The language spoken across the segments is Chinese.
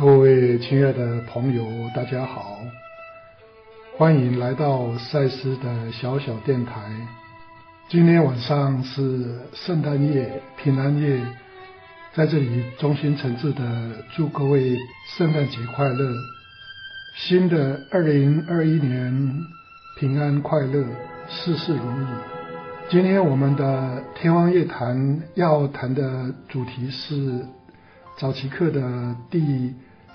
各位亲爱的朋友，大家好，欢迎来到赛斯的小小电台。今天晚上是圣诞夜、平安夜，在这里衷心诚挚的祝各位圣诞节快乐，新的2021年平安快乐，事事如意。今天我们的天方夜谭要谈的主题是早期课的第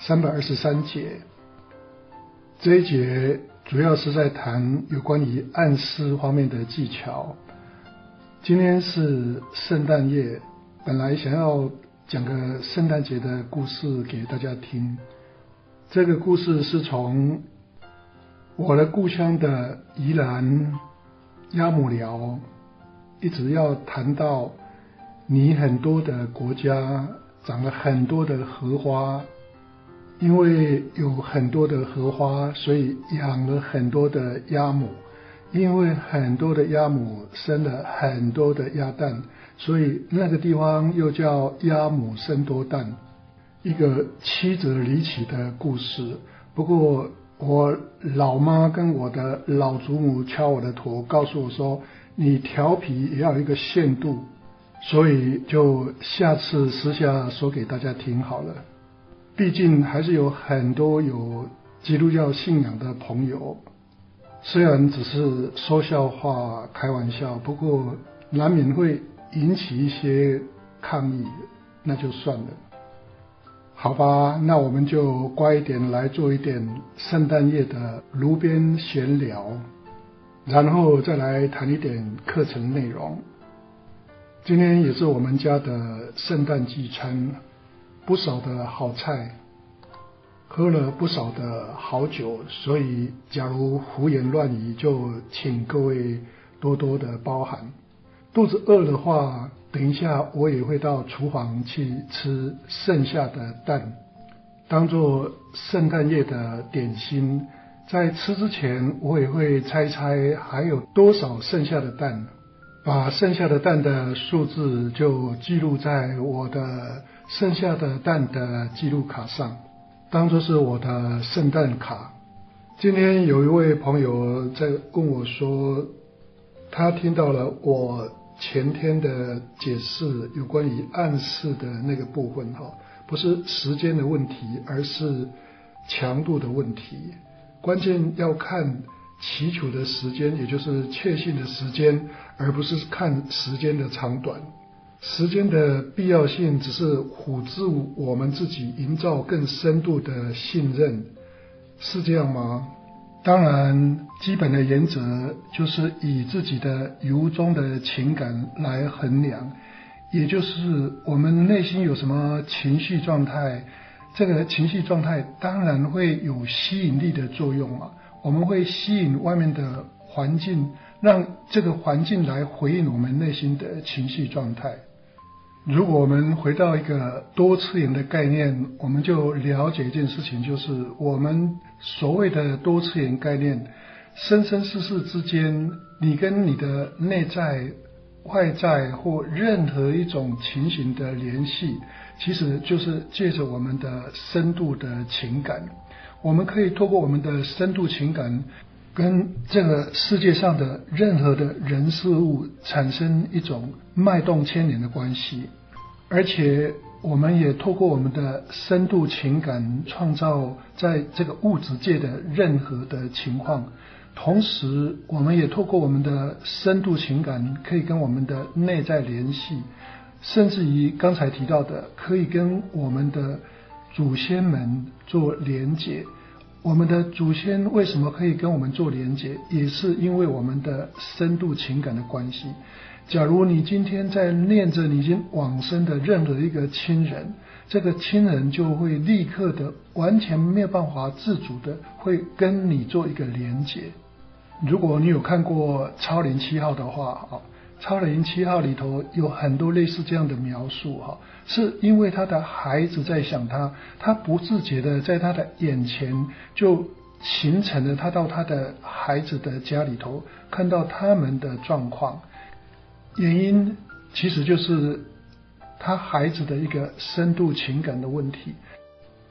323节。这一节主要是在谈有关于暗示方面的技巧。今天是圣诞夜，本来想要讲个圣诞节的故事给大家听。这个故事是从我的故乡的宜兰鸭母寮，一直要谈到你很多的国家长了很多的荷花，因为有很多的荷花，所以养了很多的鸭母，因为很多的鸭母生了很多的鸭蛋，所以那个地方又叫鸭母生多蛋，一个曲折离奇的故事。不过我老妈跟我的老祖母敲我的头，告诉我说你调皮也要有一个限度，所以就下次私下说给大家听好了。毕竟还是有很多有基督教信仰的朋友，虽然只是说笑话开玩笑，不过难免会引起一些抗议，那就算了。好吧，那我们就乖一点，来做一点圣诞夜的炉边闲聊，然后再来谈一点课程内容。今天也是我们家的圣诞聚餐，不少的好菜，喝了不少的好酒，所以假如胡言乱语，就请各位多多的包涵。肚子饿的话，等一下我也会到厨房去吃剩下的蛋，当做圣诞夜的点心。在吃之前，我也会猜猜还有多少剩下的蛋，把剩下的蛋的数字就记录在我的剩下的蛋的记录卡上，当作是我的圣诞卡。今天有一位朋友在跟我说，他听到了我前天的解释有关于暗示的那个部分，不是时间的问题，而是强度的问题。关键要看祈求的时间，也就是确信的时间，而不是看时间的长短。时间的必要性只是辅助我们自己营造更深度的信任，是这样吗？当然，基本的原则就是以自己的由衷的情感来衡量，也就是我们内心有什么情绪状态，这个情绪状态当然会有吸引力的作用嘛。我们会吸引外面的环境，让这个环境来回应我们内心的情绪状态。如果我们回到一个多次元的概念，我们就了解一件事情，就是我们所谓的多次元概念，生生世世之间，你跟你的内在、外在或任何一种情形的联系，其实就是借着我们的深度的情感。我们可以透过我们的深度情感，跟这个世界上的任何的人事物产生一种脉动牵连的关系，而且我们也透过我们的深度情感创造在这个物质界的任何的情况，同时我们也透过我们的深度情感可以跟我们的内在联系，甚至于刚才提到的可以跟我们的祖先们做连结。我们的祖先为什么可以跟我们做连结，也是因为我们的深度情感的关系。假如你今天在念着你已经往生的任何一个亲人，这个亲人就会立刻的完全没有办法自主的会跟你做一个连结。如果你有看过超灵7号的话，超灵7号里头有很多类似这样的描述，是因为他的孩子在想他，他不自觉的在他的眼前就形成了他到他的孩子的家里头，看到他们的状况。原因其实就是他孩子的一个深度情感的问题。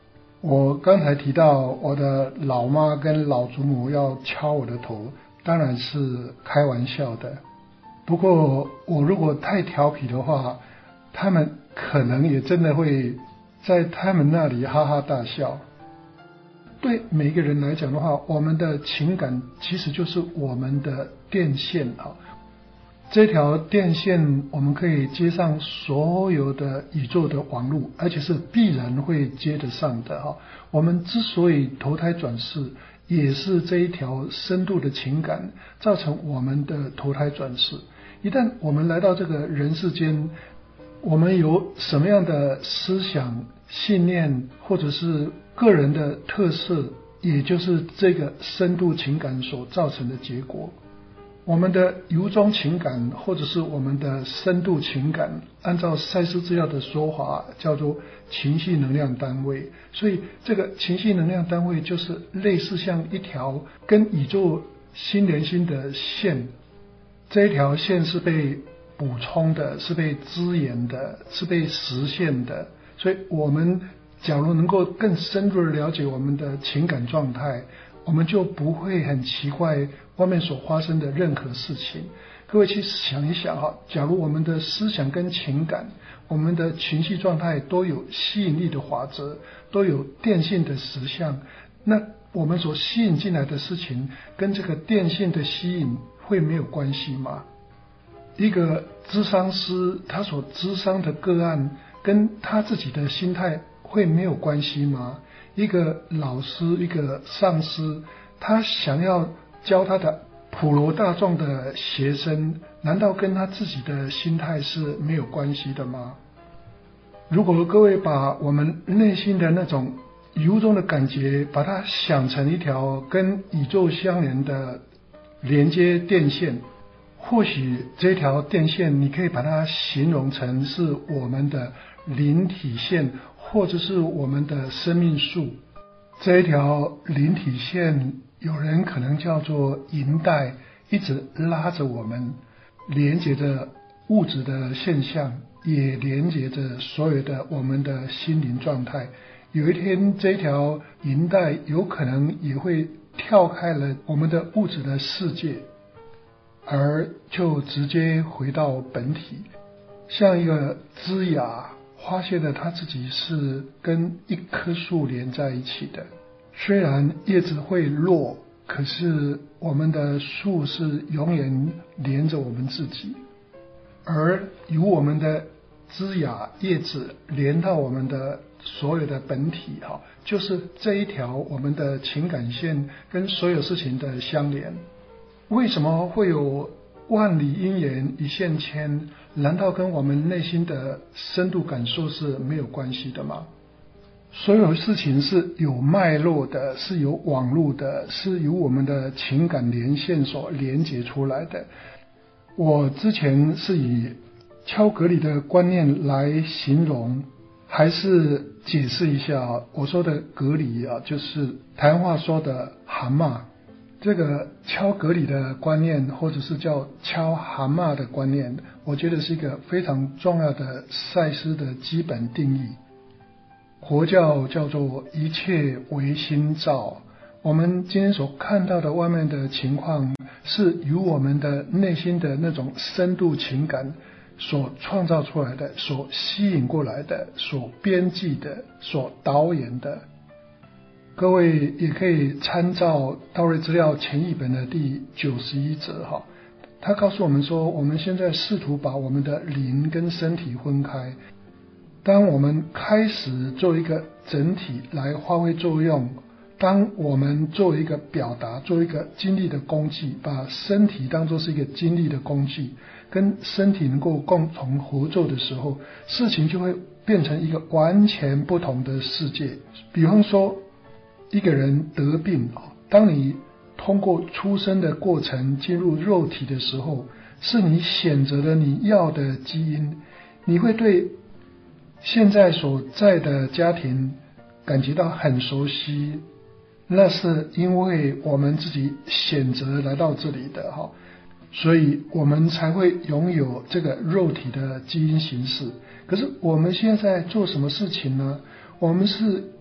我刚才提到我的老妈跟老祖母要敲我的头，当然是开玩笑的。不过我如果太调皮的话，他们可能也真的会在他们那里哈哈大笑。对每个人来讲的话，我们的情感其实就是我们的电线啊。这条电线我们可以接上所有的宇宙的网络，而且是必然会接得上的哈。我们之所以投胎转世，也是这一条深度的情感造成我们的投胎转世。一旦我们来到这个人世间，我们有什么样的思想、信念，或者是个人的特色，也就是这个深度情感所造成的结果。我们的由衷情感或者是我们的深度情感，按照赛斯资料的说法叫做情绪能量单位。所以这个情绪能量单位就是类似像一条跟宇宙心连心的线，这一条线是被补充的，是被滋延的，是被实现的。所以我们假如能够更深入的了解我们的情感状态，我们就不会很奇怪外面所发生的任何事情。各位去想一想哈，假如我们的思想跟情感，我们的情绪状态都有吸引力的法则，都有电性的实相，那我们所吸引进来的事情跟这个电性的吸引会没有关系吗？一个咨商师他所咨商的个案跟他自己的心态会没有关系吗？一个老师，一个上司，他想要教他的普罗大众的学生，难道跟他自己的心态是没有关系的吗？如果各位把我们内心的那种由衷的感觉，把它想成一条跟宇宙相连的连接电线，或许这条电线你可以把它形容成是我们的灵体线，或者是我们的生命树。这一条灵体线有人可能叫做银带，一直拉着我们，连接着物质的现象，也连接着所有的我们的心灵状态。有一天这条银带有可能也会跳开了我们的物质的世界，而就直接回到本体，像一个枝芽发现了它自己是跟一棵树连在一起的。虽然叶子会落，可是我们的树是永远连着我们自己，而由我们的枝芽叶子连到我们的所有的本体，就是这一条我们的情感线跟所有事情的相连。为什么会有万里姻缘一线牵？难道跟我们内心的深度感受是没有关系的吗？所有事情是有脉络的，是有网络的，是由我们的情感连线所连接出来的。我之前是以敲格里的观念来形容，还是解释一下我说的格里就是台湾话说的蛤蟆。这个敲格里的观念，或者是叫敲蛤蟆的观念，我觉得是一个非常重要的赛斯的基本定义。佛教叫做一切唯心造，我们今天所看到的外面的情况，是由我们的内心的那种深度情感所创造出来的，所吸引过来的，所编辑的，所导演的。各位也可以参照道瑞资料前一本的第91则他告诉我们说，我们现在试图把我们的灵跟身体分开。当我们开始做一个整体来发挥作用，当我们做一个表达，做一个精力的工具，把身体当作是一个精力的工具，跟身体能够共同合作的时候，事情就会变成一个完全不同的世界。比方说一个人得病，当你通过出生的过程进入肉体的时候，是你选择了你要的基因，你会对现在所在的家庭感觉到很熟悉，那是因为我们自己选择来到这里的所以我们才会拥有这个肉体的基因形式。可是我们现在做什么事情呢？我们是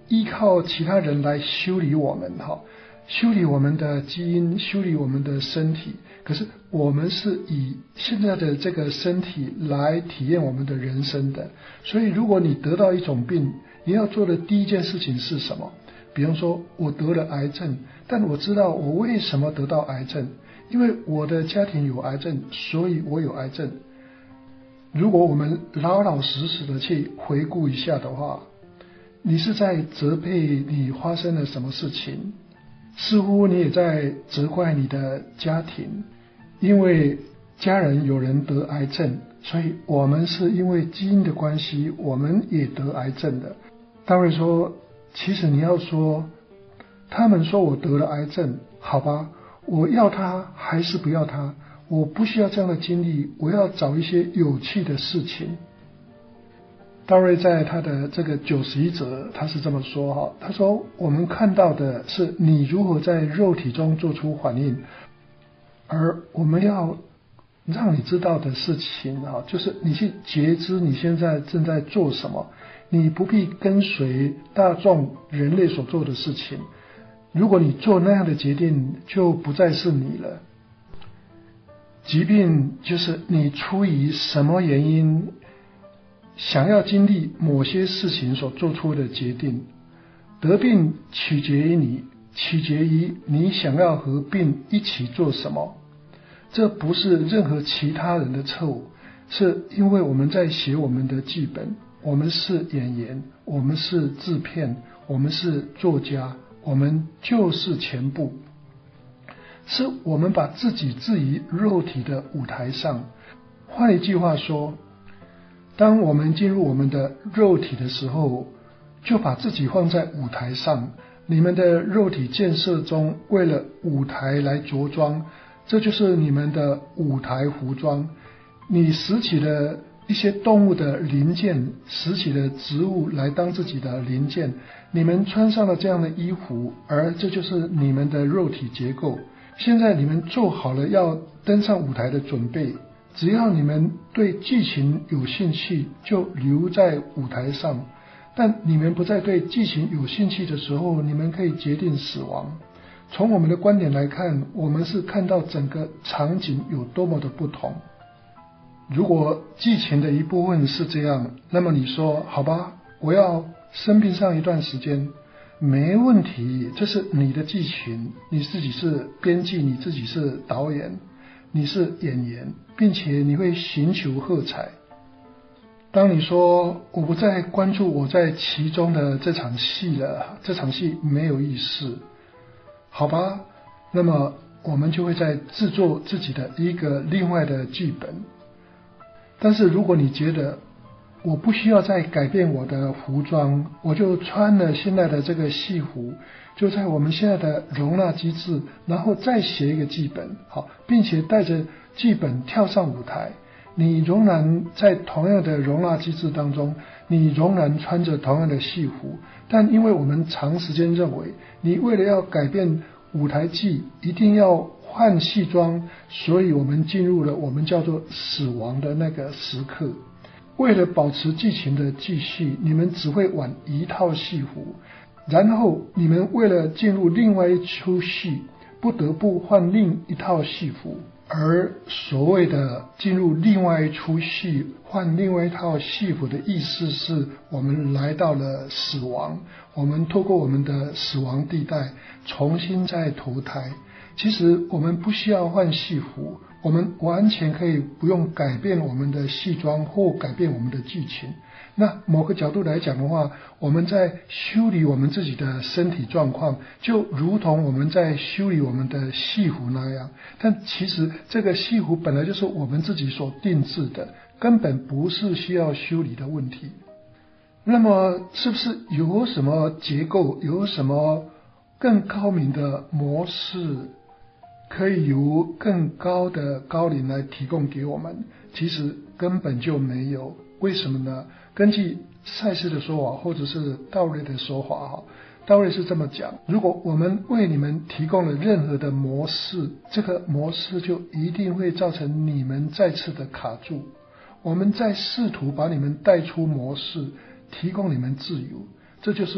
依靠其他人来修理我们，修理我们的基因，修理我们的身体。可是我们是以现在的这个身体来体验我们的人生的。所以如果你得到一种病，你要做的第一件事情是什么？比方说我得了癌症，但我知道我为什么得到癌症，因为我的家庭有癌症，所以我有癌症。如果我们老老实实的去回顾一下的话，你是在责备你发生了什么事情，似乎你也在责怪你的家庭，因为家人有人得癌症，所以我们是因为基因的关系，我们也得癌症的。大卫说，其实你要说，他们说我得了癌症，好吧，我要他还是不要他？我不需要这样的经历，我要找一些有趣的事情。大卫在他的这个91则，他是这么说，他说，我们看到的是你如何在肉体中做出反应，而我们要让你知道的事情，就是你去觉知你现在正在做什么，你不必跟随大众人类所做的事情。如果你做那样的决定，就不再是你了。疾病就是你出于什么原因想要经历某些事情所做出的决定。得病取决于你，取决于你想要和病一起做什么。这不是任何其他人的错误，是因为我们在写我们的剧本，我们是演员，我们是制片，我们是作家，我们就是全部。是我们把自己置于肉体的舞台上。换一句话说，当我们进入我们的肉体的时候，就把自己放在舞台上。你们的肉体建设中，为了舞台来着装，这就是你们的舞台服装。你拾起了一些动物的零件，拾起了植物来当自己的零件，你们穿上了这样的衣服，而这就是你们的肉体结构。现在你们做好了要登上舞台的准备，只要你们对剧情有兴趣，就留在舞台上。但你们不再对剧情有兴趣的时候，你们可以决定死亡。从我们的观点来看，我们是看到整个场景有多么的不同。如果剧情的一部分是这样，那么你说好吧，我要生病上一段时间，没问题，这是你的剧情，你自己是编剧，你自己是导演，你是演员，并且你会寻求喝彩。当你说我不再关注我在其中的这场戏了，这场戏没有意思，好吧，那么我们就会在制作自己的一个另外的剧本。但是如果你觉得我不需要再改变我的服装，我就穿了现在的这个戏服，就在我们现在的容纳机制，然后再写一个剧本，好，并且带着剧本跳上舞台。你仍然在同样的容纳机制当中，你仍然穿着同样的戏服，但因为我们长时间认为你为了要改变舞台剧一定要换戏装，所以我们进入了我们叫做死亡的那个时刻。为了保持剧情的继续，你们只会玩一套戏服，然后你们为了进入另外一出戏，不得不换另一套戏服。而所谓的进入另外一出戏，换另外一套戏服的意思是，我们来到了死亡，我们透过我们的死亡地带重新再投胎。其实我们不需要换戏服，我们完全可以不用改变我们的戏装或改变我们的剧情。那某个角度来讲的话，我们在修理我们自己的身体状况，就如同我们在修理我们的戏服那样。但其实这个戏服本来就是我们自己所定制的，根本不是需要修理的问题。那么是不是有什么结构，有什么更高明的模式，可以由更高的高龄来提供给我们？其实根本就没有。为什么呢？根据赛斯的说法，或者是道瑞的说法，道瑞是这么讲：如果我们为你们提供了任何的模式，这个模式就一定会造成你们再次的卡住。我们在试图把你们带出模式，提供你们自由，这就是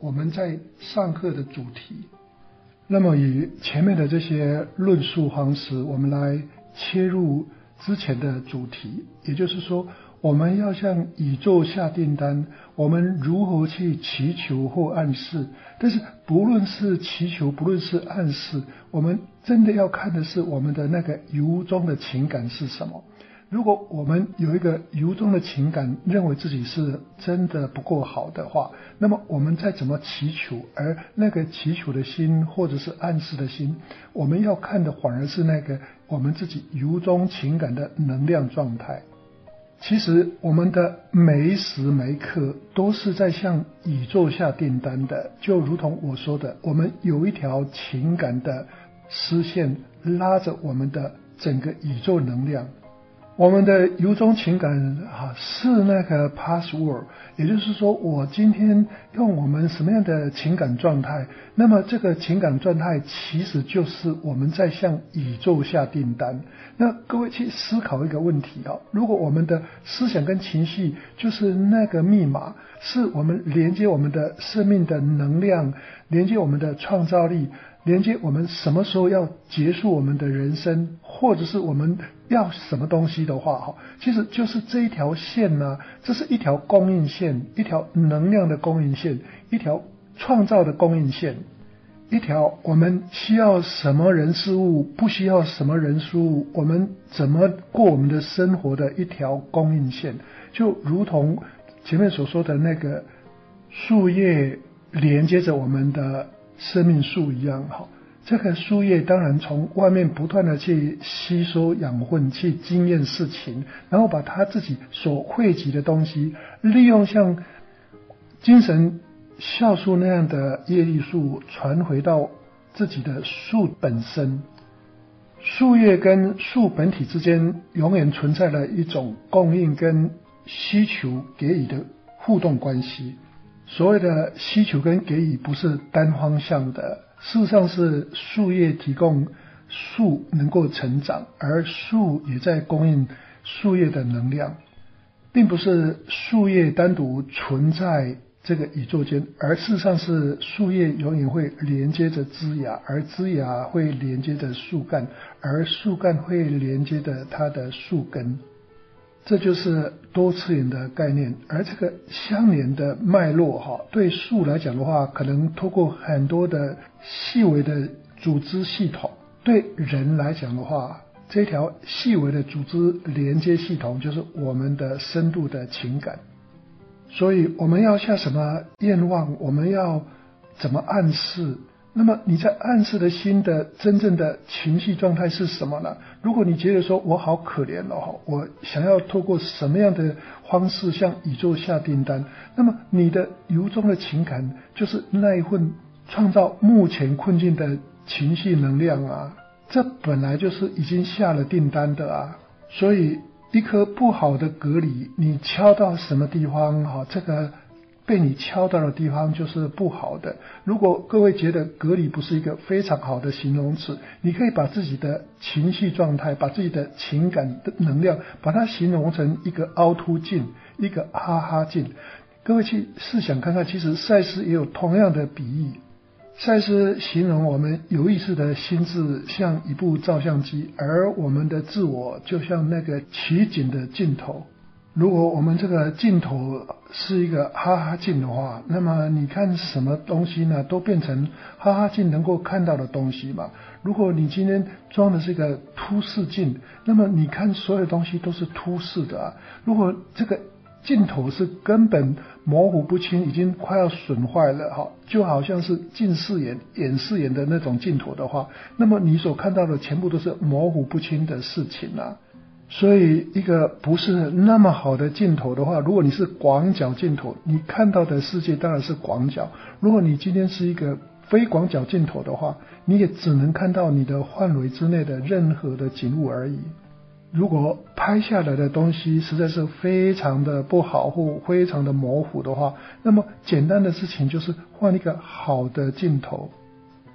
我们在上课的主题。那么以前面的这些论述方式，我们来切入之前的主题，也就是说，我们要向宇宙下订单，我们如何去祈求或暗示。但是不论是祈求，不论是暗示，我们真的要看的是我们的那个由衷的情感是什么。如果我们有一个由衷的情感，认为自己是真的不够好的话，那么我们再怎么祈求，而那个祈求的心或者是暗示的心，我们要看的反而是那个我们自己由衷情感的能量状态。其实我们的每一时每一刻都是在向宇宙下订单的，就如同我说的，我们有一条情感的丝线拉着我们的整个宇宙能量。我们的由衷情感是那个 password， 也就是说我今天用我们什么样的情感状态，那么这个情感状态其实就是我们在向宇宙下订单。那各位去思考一个问题，如果我们的思想跟情绪就是那个密码，是我们连接我们的生命的能量，连接我们的创造力，连接我们什么时候要结束我们的人生，或者是我们要什么东西的话，其实就是这一条线呢，这是一条供应线，一条能量的供应线，一条创造的供应线，一条我们需要什么人事物，不需要什么人事物，我们怎么过我们的生活的一条供应线。就如同前面所说的那个树叶连接着我们的生命树一样，这个树叶当然从外面不断的去吸收养分，去经验事情，然后把他自己所汇集的东西，利用像精神酵素那样的业力素传回到自己的树本身。树叶跟树本体之间永远存在了一种供应跟需求给予的互动关系。所谓的需求跟给予不是单方向的，事实上是树叶提供树能够成长，而树也在供应树叶的能量，并不是树叶单独存在这个宇宙间，而事实上是树叶永远会连接着枝芽，而枝芽会连接着树干，而树干会连接着它的树根。这就是多次元的概念，而这个相连的脉络对树来讲的话，可能透过很多的细微的组织系统，对人来讲的话，这条细微的组织连接系统就是我们的深度的情感。所以我们要下什么愿望，我们要怎么暗示，那么你在暗示的心的真正的情绪状态是什么呢？如果你觉得说我好可怜我想要透过什么样的方式向宇宙下订单，那么你的由衷的情感就是那一份创造目前困境的情绪能量啊，这本来就是已经下了订单的啊。所以一颗不好的蛤蜊，你敲到什么地方这个被你敲到的地方就是不好的。如果各位觉得蛤蜊不是一个非常好的形容词，你可以把自己的情绪状态，把自己的情感的能量，把它形容成一个凹凸镜，一个哈哈镜。各位去试想看看，其实赛斯也有同样的比喻。赛斯形容我们有意识的心智像一部照相机，而我们的自我就像那个取景的镜头。如果我们这个镜头是一个哈哈镜的话，那么你看什么东西呢，都变成哈哈镜能够看到的东西嘛。如果你今天装的是一个凸视镜，那么你看所有东西都是凸视的啊。如果这个镜头是根本模糊不清，已经快要损坏了就好像是近视眼、远视眼的那种镜头的话，那么你所看到的全部都是模糊不清的事情啊。所以一个不是那么好的镜头的话，如果你是广角镜头，你看到的世界当然是广角。如果你今天是一个非广角镜头的话，你也只能看到你的范围之内的任何的景物而已。如果拍下来的东西实在是非常的不好或非常的模糊的话，那么简单的事情就是换一个好的镜头，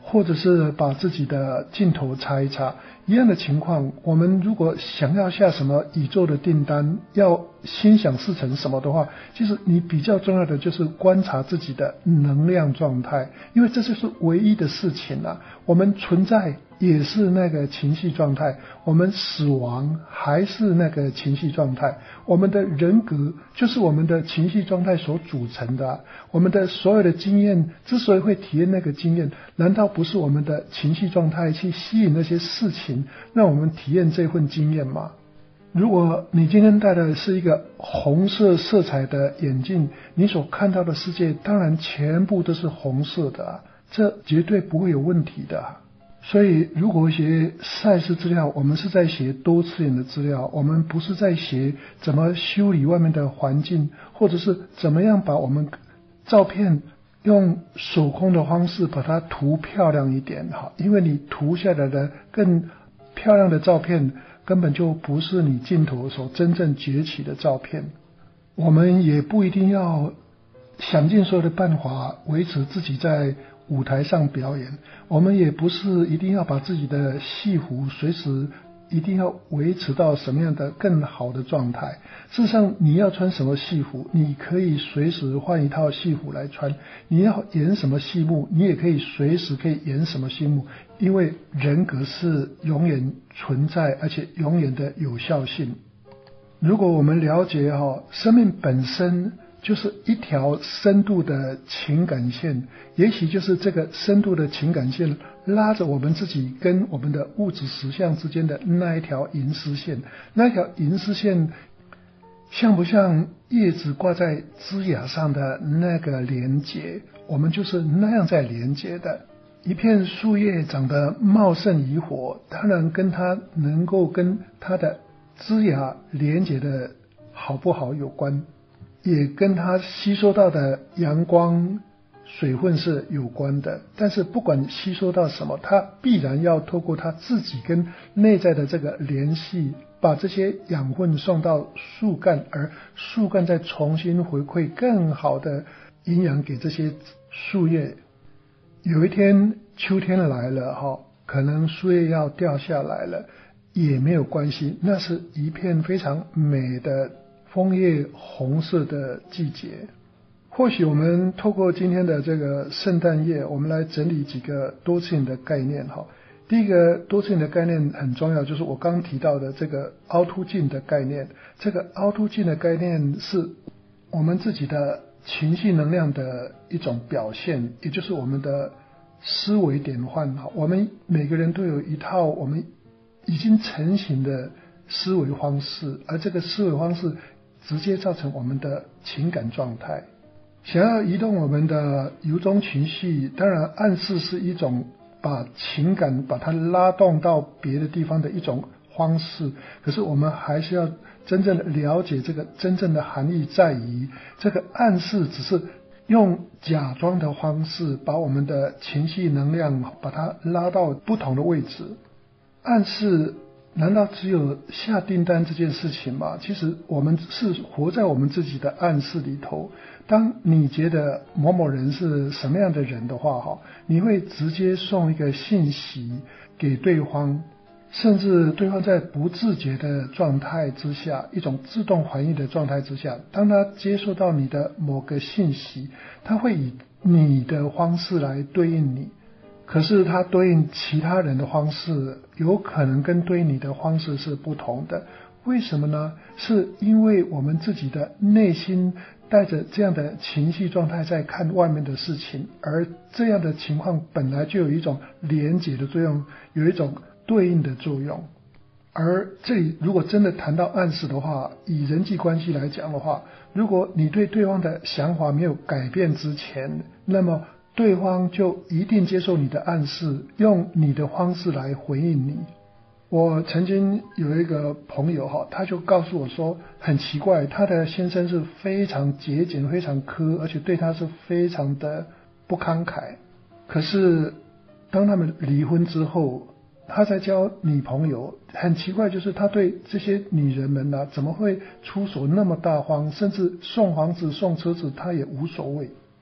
或者是把自己的镜头擦一擦。一样的情况，我们如果想要下什么宇宙的订单，要心想事成什么的话，其实你比较重要的就是观察自己的能量状态，因为这就是唯一的事情啊。我们存在也是那个情绪状态，我们死亡还是那个情绪状态，我们的人格就是我们的情绪状态所组成的啊。我们的所有的经验之所以会体验那个经验，难道不是我们的情绪状态去吸引那些事情让我们体验这份经验吗？如果你今天戴的是一个红色色彩的眼镜，你所看到的世界当然全部都是红色的啊，这绝对不会有问题的啊。所以如果学赛事资料，我们是在学多次元的资料，我们不是在学怎么修理外面的环境，或者是怎么样把我们照片用手工的方式把它涂漂亮一点，因为你涂下来的更漂亮的照片根本就不是你镜头所真正崛起的照片。我们也不一定要想尽所有的办法维持自己在舞台上表演，我们也不是一定要把自己的戏服随时一定要维持到什么样的更好的状态。事实上，你要穿什么戏服，你可以随时换一套戏服来穿，你要演什么戏目，你也可以随时可以演什么戏目，因为人格是永远存在而且永远的有效性。如果我们了解生命本身就是一条深度的情感线，也许就是这个深度的情感线拉着我们自己跟我们的物质实相之间的那一条银丝线。那条银丝线像不像叶子挂在枝桠上的那个连结？我们就是那样在连结的。一片树叶长得茂盛宜活，当然跟它能够跟它的枝桠连结的好不好有关，也跟它吸收到的阳光水分是有关的。但是不管吸收到什么，它必然要透过它自己跟内在的这个联系，把这些养分送到树干，而树干再重新回馈更好的营养给这些树叶。有一天秋天来了可能树叶要掉下来了，也没有关系，那是一片非常美的枫叶红色的季节。或许我们透过今天的这个圣诞夜，我们来整理几个多次元的概念第一个多次元的概念很重要，就是我刚提到的这个凹凸镜的概念。这个凹凸镜的概念是我们自己的情绪能量的一种表现，也就是我们的思维典范。我们每个人都有一套我们已经成型的思维方式，而这个思维方式直接造成我们的情感状态。想要移动我们的由衷情绪，当然暗示是一种把情感把它拉动到别的地方的一种方式，可是我们还是要真正的了解这个真正的含义，在于这个暗示只是用假装的方式把我们的情绪能量把它拉到不同的位置。暗示难道只有下订单这件事情吗？其实我们是活在我们自己的暗示里头。当你觉得某某人是什么样的人的话你会直接送一个信息给对方，甚至对方在不自觉的状态之下，一种自动反应的状态之下，当他接受到你的某个信息，他会以你的方式来对应你，可是他对应其他人的方式有可能跟对应你的方式是不同的。为什么呢？是因为我们自己的内心带着这样的情绪状态在看外面的事情，而这样的情况本来就有一种连结的作用，有一种对应的作用。而这里如果真的谈到暗示的话，以人际关系来讲的话，如果你对对方的想法没有改变之前，那么对方就一定接受你的暗示，用你的方式来回应你。我曾经有一个朋友他就告诉我说，很奇怪，他的先生是非常节俭非常苛，而且对他是非常的不慷慨，可是当他们离婚之后，他在交女朋友，很奇怪，就是他对这些女人们怎么会出手那么大方，甚至送房子送车子他也无所谓。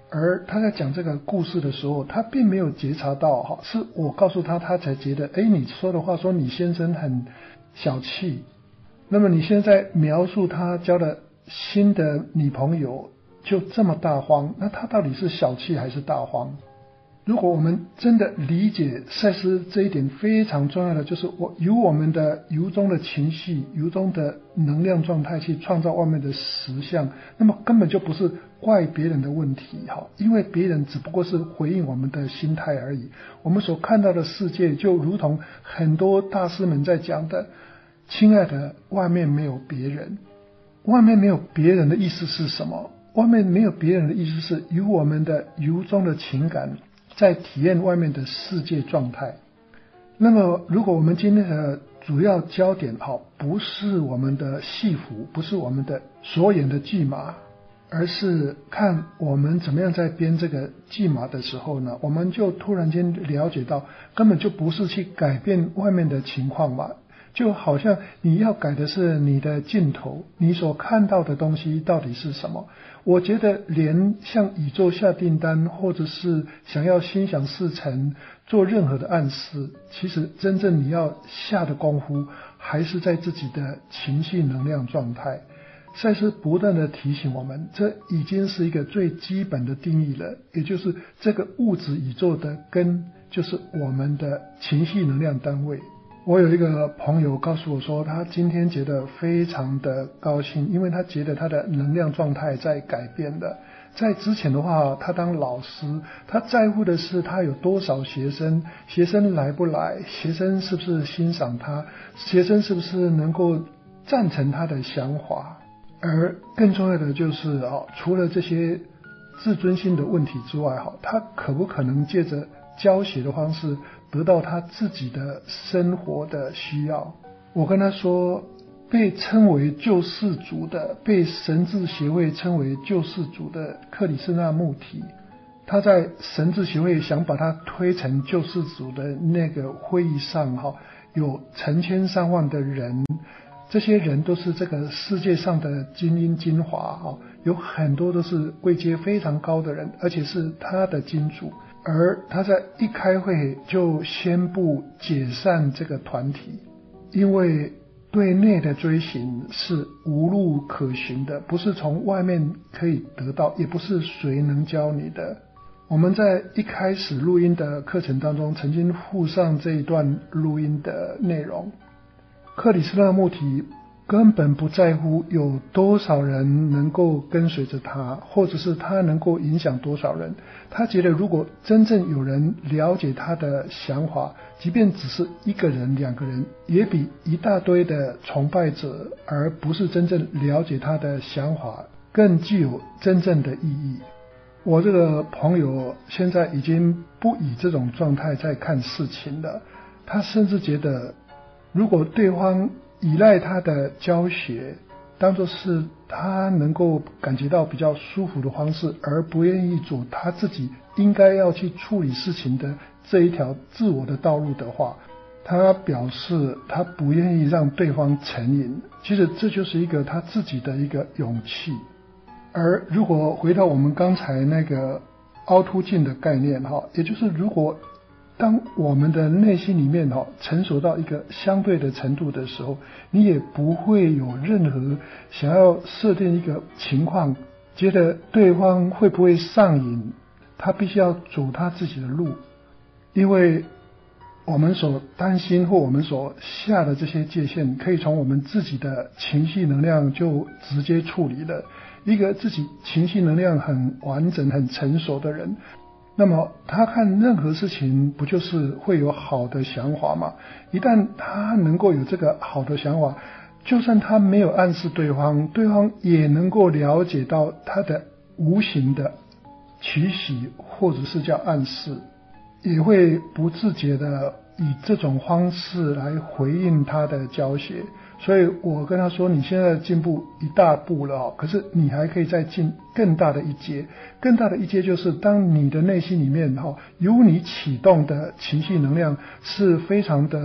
而他在讲这个故事的时候，他并没有觉察到是我告诉他，他才觉得你说的话说你先生很小气，那么你现在描述他交了新的女朋友就这么大方，那他到底是小气还是大方？如果我们真的理解赛斯这一点，非常重要的就是由我们的由衷的情绪、由衷的能量状态去创造外面的实相，那么根本就不是怪别人的问题，因为别人只不过是回应我们的心态而已。我们所看到的世界就如同很多大师们在讲的，亲爱的，外面没有别人。外面没有别人的意思是什么？外面没有别人的意思是由我们的由衷的情感在体验外面的世界状态。那么如果我们今天的主要焦点不是我们的戏服，不是我们的所演的剧码，而是看我们怎么样在编这个剧码的时候呢，我们就突然间了解到根本就不是去改变外面的情况嘛，就好像你要改的是你的镜头，你所看到的东西到底是什么。我觉得连向宇宙下订单，或者是想要心想事成，做任何的暗示，其实真正你要下的功夫还是在自己的情绪能量状态。赛斯不断的提醒我们，这已经是一个最基本的定义了，也就是这个物质宇宙的根就是我们的情绪能量单位。我有一个朋友告诉我说，他今天觉得非常的高兴，因为他觉得他的能量状态在改变了。在之前的话，他当老师，他在乎的是他有多少学生，学生来不来，学生是不是欣赏他，学生是不是能够赞成他的想法。而更重要的就是除了这些自尊心的问题之外，他可不可能借着教学的方式得到他自己的生活的需要。我跟他说，被称为救世主的，被神智协会称为救世主的克里斯纳穆提，他在神智协会想把他推成救世主的那个会议上，有成千上万的人，这些人都是这个世界上的精英精华，有很多都是位阶非常高的人，而且是他的金主。而他在一开会就宣布解散这个团体，因为对内的追寻是无路可寻的，不是从外面可以得到，也不是谁能教你的。我们在一开始录音的课程当中曾经附上这一段录音的内容。克里斯纳穆提根本不在乎有多少人能够跟随着他，或者是他能够影响多少人。他觉得如果真正有人了解他的想法，即便只是一个人两个人，也比一大堆的崇拜者而不是真正了解他的想法更具有真正的意义。我这个朋友现在已经不以这种状态在看事情了，他甚至觉得如果对方依赖他的教学当作是他能够感觉到比较舒服的方式，而不愿意走他自己应该要去处理事情的这一条自我的道路的话，他表示他不愿意让对方成瘾。其实这就是一个他自己的一个勇气。而如果回到我们刚才那个凹凸镜的概念，也就是如果当我们的内心里面成熟到一个相对的程度的时候，你也不会有任何想要设定一个情况，觉得对方会不会上瘾，他必须要走他自己的路。因为我们所担心或我们所下的这些界限，可以从我们自己的情绪能量就直接处理了。一个自己情绪能量很完整很成熟的人，那么他看任何事情不就是会有好的想法吗？一旦他能够有这个好的想法，就算他没有暗示对方，对方也能够了解到他的无形的期许或者是叫暗示，也会不自觉的以这种方式来回应他的教学。所以我跟他说，你现在进步一大步了，可是你还可以再进更大的一阶。更大的一阶就是当你的内心里面由你启动的情绪能量是非常的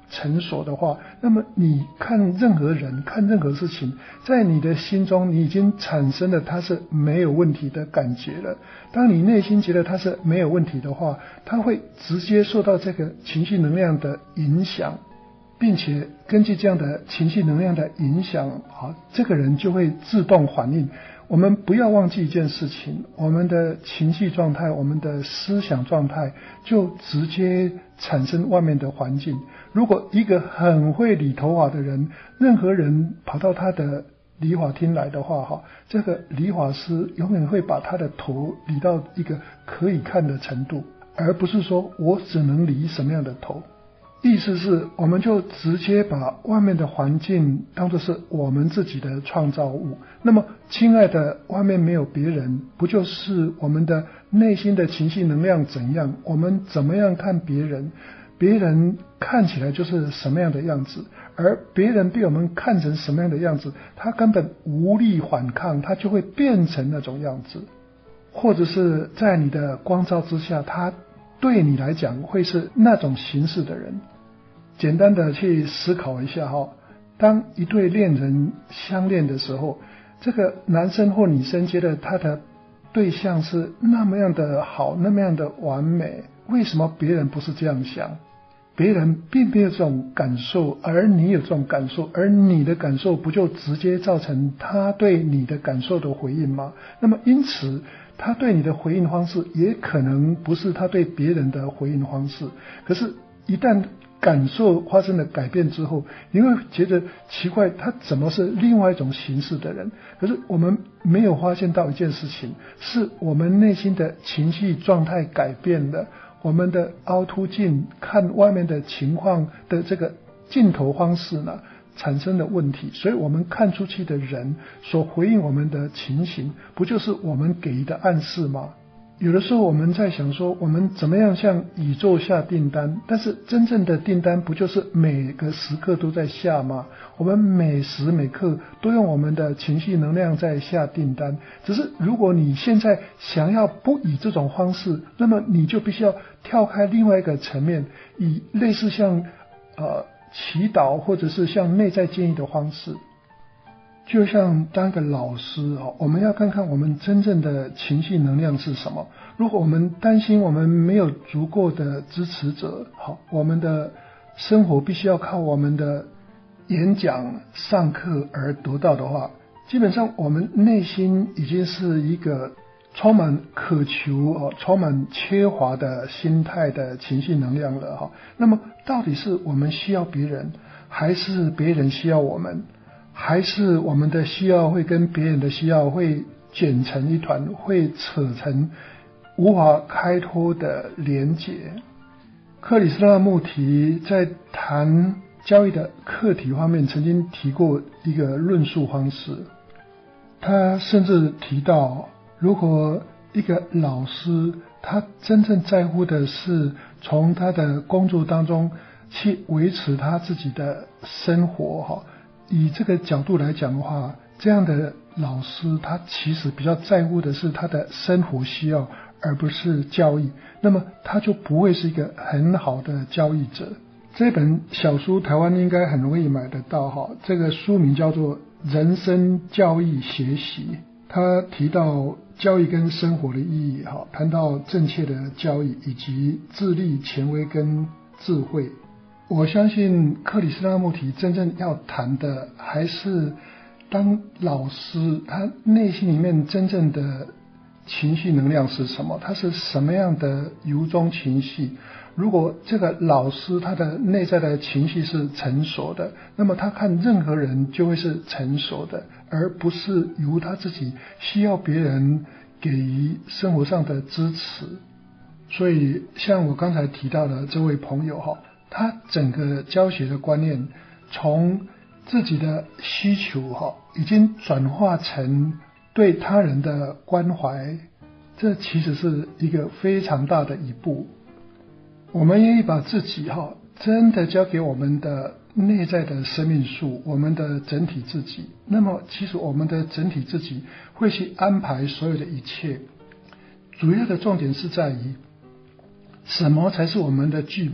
成熟的话，那么你看任何人看任何事情，在你的心中你已经产生了它是没有问题的感觉了。当你内心觉得它是没有问题的话，它会直接受到这个情绪能量的影响，并且根据这样的情绪能量的影响，这个人就会自动反应。我们不要忘记一件事情，我们的情绪状态，我们的思想状态就直接产生外面的环境。如果一个很会理头发的人，任何人跑到他的理发厅来的话，这个理发师永远会把他的头理到一个可以看的程度，而不是说我只能理什么样的头。意思是我们就直接把外面的环境当作是我们自己的创造物。那么亲爱的，外面没有别人，不就是我们的内心的情绪能量怎样，我们怎么样看别人，别人看起来就是什么样的样子，而别人被我们看成什么样的样子，他根本无力反抗，他就会变成那种样子。或者是在你的光照之下，他对你来讲会是那种形式的人。简单的去思考一下当一对恋人相恋的时候，这个男生或女生觉得他的对象是那么样的好，那么样的完美，为什么别人不是这样想？别人并没有这种感受，而你有这种感受，而你的感受不就直接造成他对你的感受的回应吗？那么因此他对你的回应方式也可能不是他对别人的回应方式。可是一旦感受发生了改变之后，你会觉得奇怪，他怎么是另外一种形式的人？可是我们没有发现到一件事情，是我们内心的情绪状态改变了，我们的凹凸镜看外面的情况的这个镜头方式呢产生了问题，所以我们看出去的人所回应我们的情形，不就是我们给予的暗示吗？有的时候我们在想说，我们怎么样向宇宙下订单，但是真正的订单不就是每个时刻都在下吗？我们每时每刻都用我们的情绪能量在下订单，只是如果你现在想要不以这种方式，那么你就必须要跳开另外一个层面，以类似像祈祷或者是像内在建议的方式。就像当个老师我们要看看我们真正的情绪能量是什么。如果我们担心我们没有足够的支持者，我们的生活必须要靠我们的演讲上课而得到的话，基本上我们内心已经是一个充满渴求充满缺乏的心态的情绪能量了那么到底是我们需要别人，还是别人需要我们？还是我们的需要会跟别人的需要会卷成一团，会扯成无法开脱的连结？克里斯那穆提在谈教育的课题方面曾经提过一个论述方式，他甚至提到，如果一个老师他真正在乎的是从他的工作当中去维持他自己的生活以这个角度来讲的话，这样的老师他其实比较在乎的是他的生活需要，而不是教育，那么他就不会是一个很好的教育者。这本小书台湾应该很容易买得到这个书名叫做《人生教育学习》，他提到教育跟生活的意义谈到正确的教育以及智力、权威跟智慧。我相信克里斯那穆提真正要谈的还是当老师他内心里面真正的情绪能量是什么，他是什么样的由衷情绪。如果这个老师他的内在的情绪是成熟的，那么他看任何人就会是成熟的，而不是由他自己需要别人给予生活上的支持。所以像我刚才提到的这位朋友他整个教学的观念从自己的需求已经转化成对他人的关怀，这其实是一个非常大的一步。我们愿意把自己真的交给我们的内在的生命树，我们的整体自己，那么其实我们的整体自己会去安排所有的一切。主要的重点是在于什么才是我们的剧码，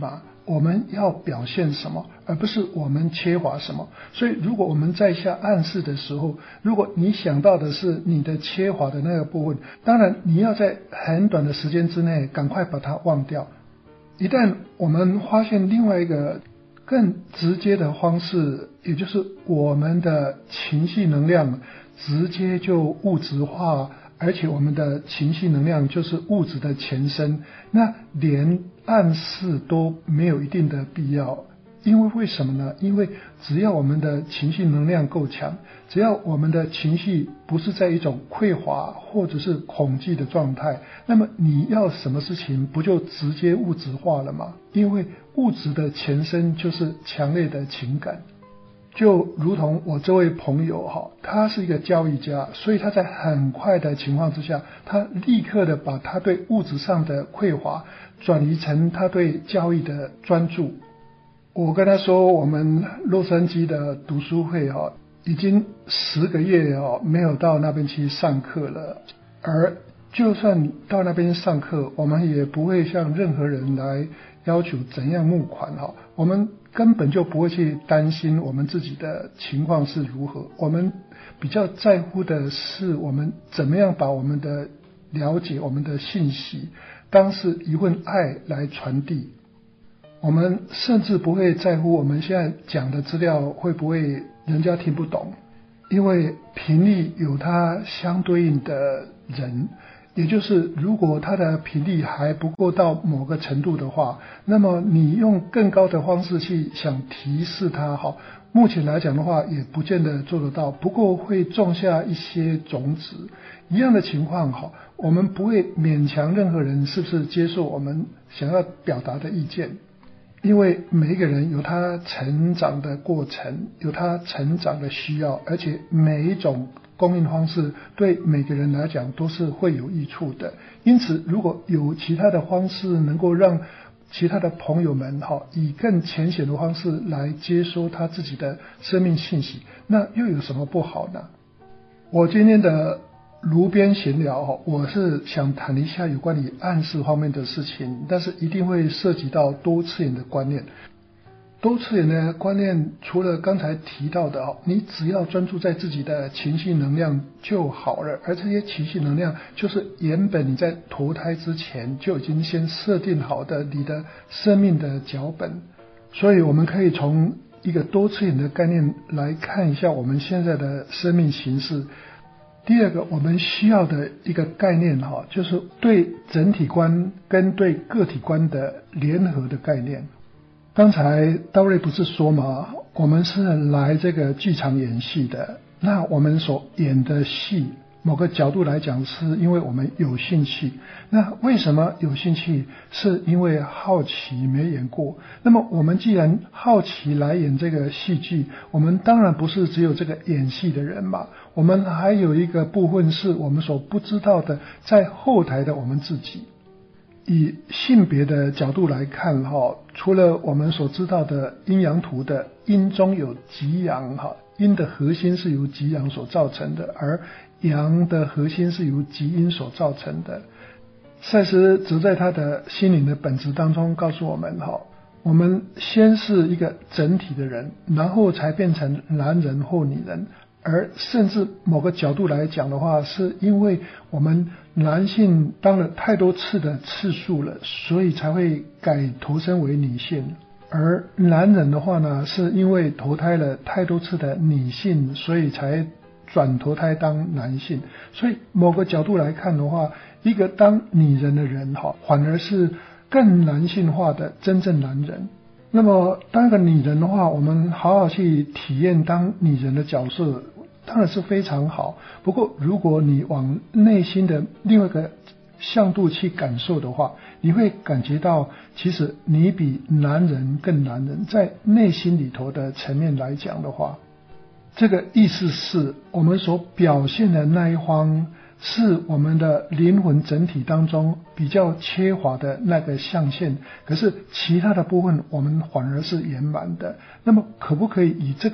我们要表现什么，而不是我们缺乏什么。所以如果我们在下暗示的时候，如果你想到的是你的缺乏的那个部分，当然你要在很短的时间之内赶快把它忘掉。一旦我们发现另外一个更直接的方式，也就是我们的情绪能量直接就物质化，而且我们的情绪能量就是物质的前身，那连暗示都没有一定的必要。因为什么呢？因为只要我们的情绪能量够强，只要我们的情绪不是在一种匮乏或者是恐惧的状态，那么你要什么事情不就直接物质化了吗？因为物质的前身就是强烈的情感。就如同我这位朋友他是一个教育家，所以他在很快的情况之下，他立刻的把他对物质上的匮乏转移成他对教育的专注。我跟他说，我们洛杉矶的读书会已经10个月没有到那边去上课了，而就算到那边上课，我们也不会向任何人来要求怎样募款我们根本就不会去担心我们自己的情况是如何，我们比较在乎的是我们怎么样把我们的了解、我们的信息当是一份爱来传递。我们甚至不会在乎我们现在讲的资料会不会人家听不懂，因为频率有它相对应的人，也就是如果它的频率还不够到某个程度的话，那么你用更高的方式去想提示它目前来讲的话也不见得做得到，不过会种下一些种子。一样的情况我们不会勉强任何人是不是接受我们想要表达的意见，因为每一个人有他成长的过程，有他成长的需要，而且每一种供应方式对每个人来讲都是会有益处的。因此如果有其他的方式能够让其他的朋友们以更浅显的方式来接收他自己的生命信息，那又有什么不好呢？我今天的炉边闲聊我是想谈一下有关于暗示方面的事情，但是一定会涉及到多次元的观念。多次元的观念除了刚才提到的你只要专注在自己的情绪能量就好了，而这些情绪能量就是原本你在投胎之前就已经先设定好的你的生命的脚本。所以我们可以从一个多次元的概念来看一下我们现在的生命形式。第二个我们需要的一个概念就是对整体观跟对个体观的联合的概念。刚才道瑞不是说吗，我们是来这个剧场演戏的，那我们所演的戏某个角度来讲是因为我们有兴趣，那为什么有兴趣？是因为好奇没演过。那么我们既然好奇来演这个戏剧，我们当然不是只有这个演戏的人嘛，我们还有一个部分是我们所不知道的，在后台的我们自己。以性别的角度来看除了我们所知道的阴阳图的阴中有极阳阴的核心是由极阳所造成的，而阳的核心是由极阴所造成的。赛斯则在他的心灵的本质当中告诉我们我们先是一个整体的人，然后才变成男人或女人，而甚至某个角度来讲的话，是因为我们男性当了太多次的次数了，所以才会改投身为女性，而男人的话呢，是因为投胎了太多次的女性，所以才转投胎当男性。所以某个角度来看的话，一个当女人的人反而是更男性化的真正男人。那么当一个女人的话，我们好好去体验当女人的角色当然是非常好，不过如果你往内心的另外一个向度去感受的话，你会感觉到其实你比男人更男人，在内心里头的层面来讲的话，这个意思是我们所表现的那一方是我们的灵魂整体当中比较缺乏的那个象限，可是其他的部分我们反而是圆满的。那么可不可以以这个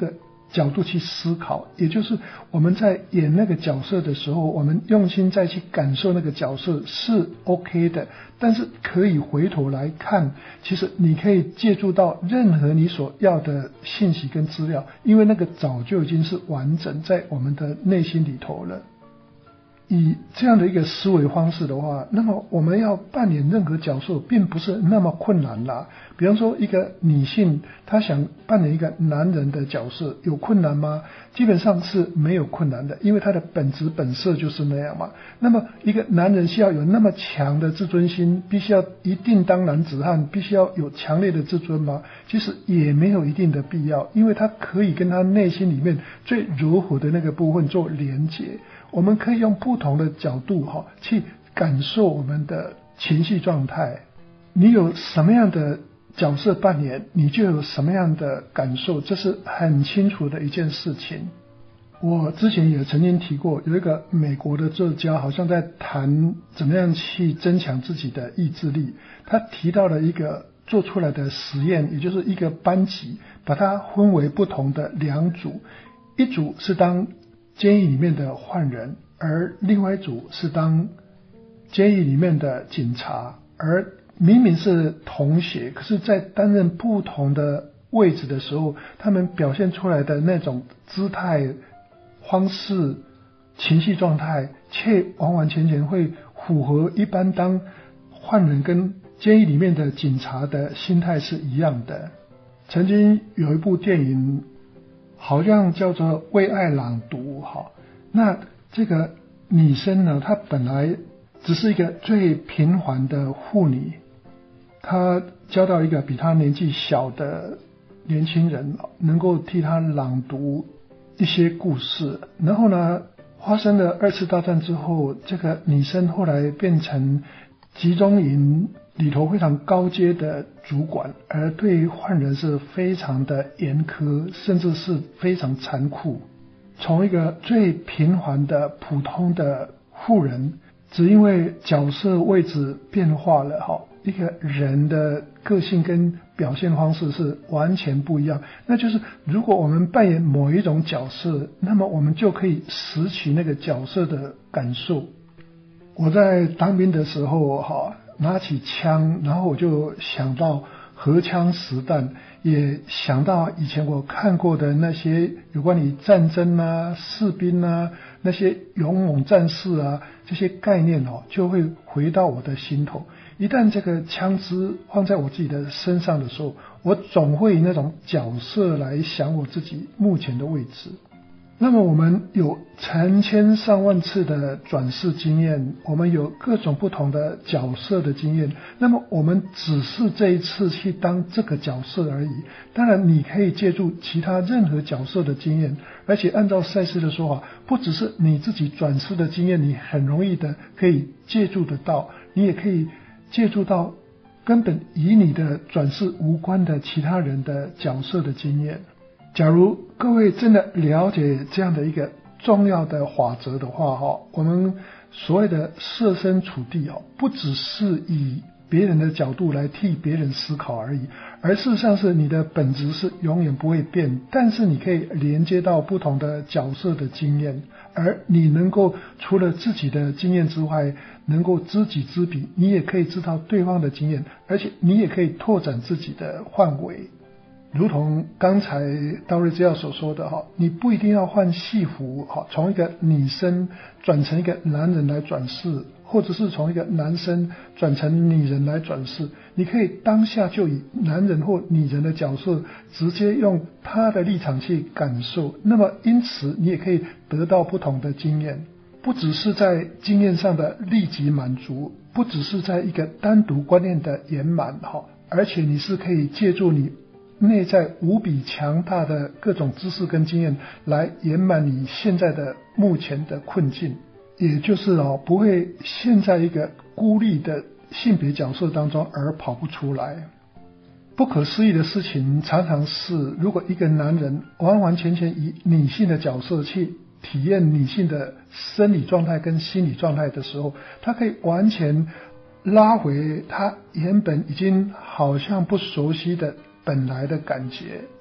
角度去思考，也就是我们在演那个角色的时候，我们用心再去感受那个角色是 OK 的，但是可以回头来看，其实你可以借助到任何你所要的信息跟资料，因为那个早就已经是完整在我们的内心里头了。以这样的一个思维方式的话，那么我们要扮演任何角色并不是那么困难啦。比方说一个女性她想扮演一个男人的角色，有困难吗？基本上是没有困难的，因为他的本质本色就是那样嘛。那么一个男人需要有那么强的自尊心，必须要一定当男子汉，必须要有强烈的自尊吗？其实也没有一定的必要，因为他可以跟他内心里面最柔和的那个部分做连结。我们可以用不同的角度去感受我们的情绪状态。你有什么样的角色扮演，你就有什么样的感受，这是很清楚的一件事情。我之前也曾经提过，有一个美国的作家好像在谈怎么样去增强自己的意志力。他提到了一个做出来的实验，也就是一个班级把它分为不同的两组，一组是当监狱里面的犯人，而另外一组是当监狱里面的警察，而明明是同学，可是在担任不同的位置的时候，他们表现出来的那种姿态、方式、情绪状态，却完完全全会符合一般当犯人跟监狱里面的警察的心态是一样的。曾经有一部电影好像叫做《为爱朗读》那这个女生呢，她本来只是一个最平凡的妇女，她交到一个比她年纪小的年轻人，能够替她朗读一些故事。然后呢，发生了2次大战之后，这个女生后来变成集中营里头非常高阶的主管，而对犯人是非常的严苛，甚至是非常残酷。从一个最平凡的普通的妇人，只因为角色位置变化了一个人的个性跟表现方式是完全不一样。那就是如果我们扮演某一种角色，那么我们就可以拾取那个角色的感受。我在当兵的时候拿起枪，然后我就想到荷枪实弹，也想到以前我看过的那些有关于战争啊、士兵啊、那些勇猛战士啊，这些概念就会回到我的心头。一旦这个枪支放在我自己的身上的时候，我总会以那种角色来想我自己目前的位置。那么我们有成千上万次的转世经验，我们有各种不同的角色的经验，那么我们只是这一次去当这个角色而已。当然你可以借助其他任何角色的经验，而且按照赛斯的说法，不只是你自己转世的经验，你很容易的可以借助得到，你也可以借助到根本与你的转世无关的其他人的角色的经验。假如各位真的了解这样的一个重要的法则的话我们所谓的设身处地不只是以别人的角度来替别人思考而已，而事实上是你的本质是永远不会变，但是你可以连接到不同的角色的经验，而你能够除了自己的经验之外，能够知己知彼，你也可以知道对方的经验，而且你也可以拓展自己的范围。如同刚才道瑞之耀所说的你不一定要换戏服从一个女生转成一个男人来转世，或者是从一个男生转成女人来转世，你可以当下就以男人或女人的角色直接用他的立场去感受，那么因此你也可以得到不同的经验，不只是在经验上的立即满足，不只是在一个单独观念的圆满而且你是可以借助你内在无比强大的各种知识跟经验来圆满你现在的目前的困境，也就是不会陷在一个孤立的性别角色当中而跑不出来。不可思议的事情常常是，如果一个男人完完全全以女性的角色去体验女性的生理状态跟心理状态的时候，他可以完全拉回他原本已经好像不熟悉的本来的感觉。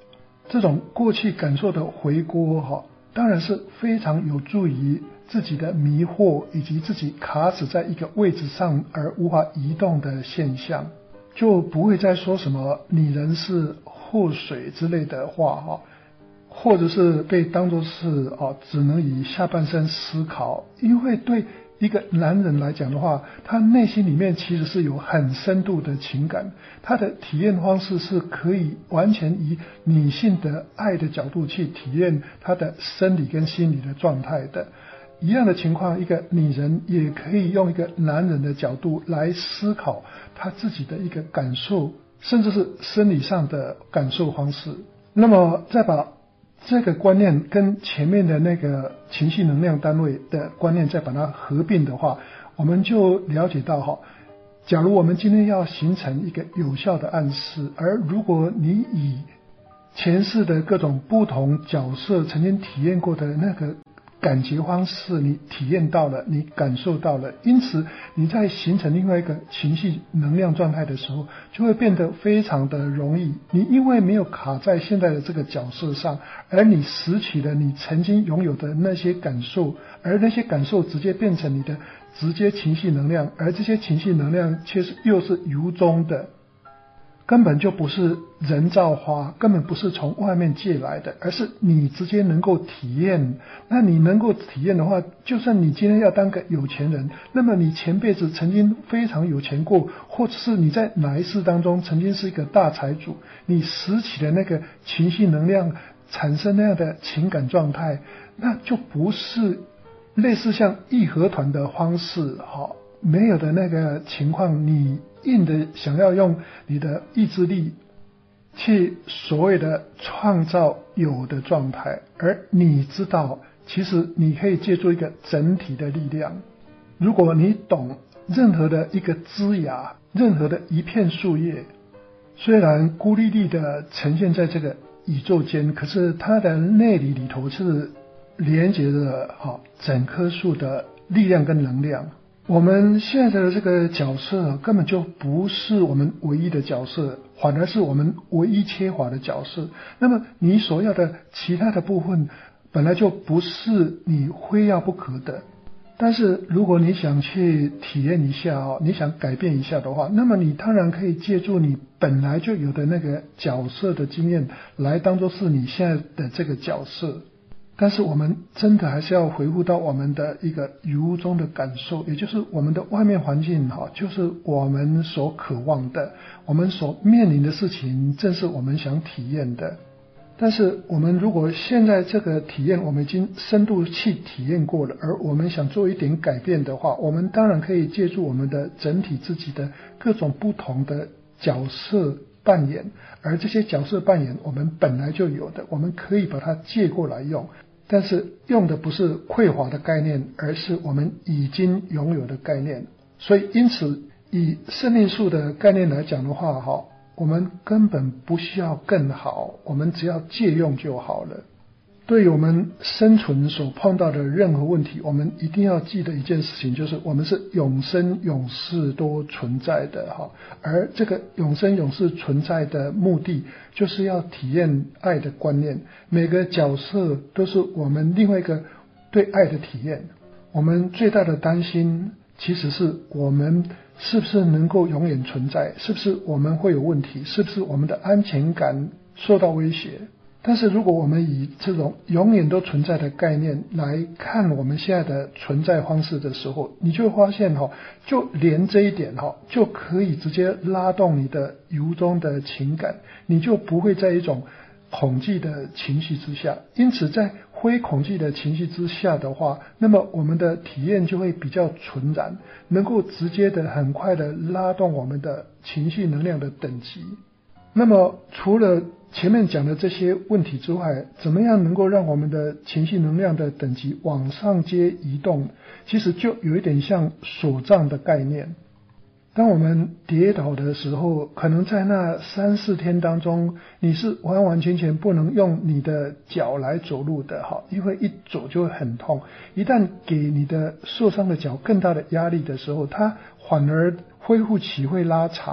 这种过去感受的回锅当然是非常有助于自己的迷惑以及自己卡死在一个位置上而无法移动的现象，就不会再说什么女人是祸水之类的话或者是被当作是只能以下半身思考。因为对一个男人来讲的话，他内心里面其实是有很深度的情感，他的体验方式是可以完全以女性的爱的角度去体验他的生理跟心理的状态的。一样的情况，一个女人也可以用一个男人的角度来思考他自己的一个感受，甚至是生理上的感受方式。那么再把这个观念跟前面的那个情绪能量单位的观念再把它合并的话，我们就了解到假如我们今天要形成一个有效的暗示，而如果你以前世的各种不同角色曾经体验过的那个感觉方式你体验到了，你感受到了，因此你在形成另外一个情绪能量状态的时候就会变得非常的容易。你因为没有卡在现在的这个角色上，而你拾起了你曾经拥有的那些感受，而那些感受直接变成你的直接情绪能量，而这些情绪能量又是由衷的，根本就不是人造花，根本不是从外面借来的，而是你直接能够体验。那你能够体验的话，就算你今天要当个有钱人，那么你前辈子曾经非常有钱过，或者是你在哪一世当中曾经是一个大财主，你拾起的那个情绪能量产生那样的情感状态，那就不是类似像义和团的方式没有的那个情况，你硬的想要用你的意志力去所谓的创造有的状态，而你知道其实你可以借助一个整体的力量。如果你懂任何的一个枝芽，任何的一片树叶，虽然孤立立的呈现在这个宇宙间，可是它的内里头是连接着整棵树的力量跟能量。我们现在的这个角色根本就不是我们唯一的角色，反而是我们唯一缺乏的角色。那么你所要的其他的部分本来就不是你非要不可的，但是如果你想去体验一下你想改变一下的话，那么你当然可以借助你本来就有的那个角色的经验来当作是你现在的这个角色。但是我们真的还是要回复到我们的一个由衷的感受，也就是我们的外面环境就是我们所渴望的，我们所面临的事情正是我们想体验的。但是我们如果现在这个体验我们已经深度去体验过了，而我们想做一点改变的话，我们当然可以借助我们的整体自己的各种不同的角色扮演，而这些角色扮演我们本来就有的，我们可以把它借过来用，但是用的不是匮乏的概念，而是我们已经拥有的概念。所以因此以生命树的概念来讲的话我们根本不需要更好，我们只要借用就好了。对于我们生存所碰到的任何问题，我们一定要记得一件事情，就是我们是永生永世都存在的而这个永生永世存在的目的就是要体验爱的观念，每个角色都是我们另外一个对爱的体验。我们最大的担心其实是我们是不是能够永远存在，是不是我们会有问题，是不是我们的安全感受到威胁。但是如果我们以这种永远都存在的概念来看我们现在的存在方式的时候，你就会发现就连这一点就可以直接拉动你的由衷的情感，你就不会在一种恐惧的情绪之下。因此在非恐惧的情绪之下的话，那么我们的体验就会比较纯然，能够直接的很快的拉动我们的情绪能量的等级。那么除了前面讲的这些问题之外，怎么样能够让我们的情绪能量的等级往上阶移动，其实就有一点像锁杖的概念。当我们跌倒的时候，可能在那3-4天当中，你是完完全全不能用你的脚来走路的因为一走就会很痛。一旦给你的受伤的脚更大的压力的时候，它反而恢复期会拉长。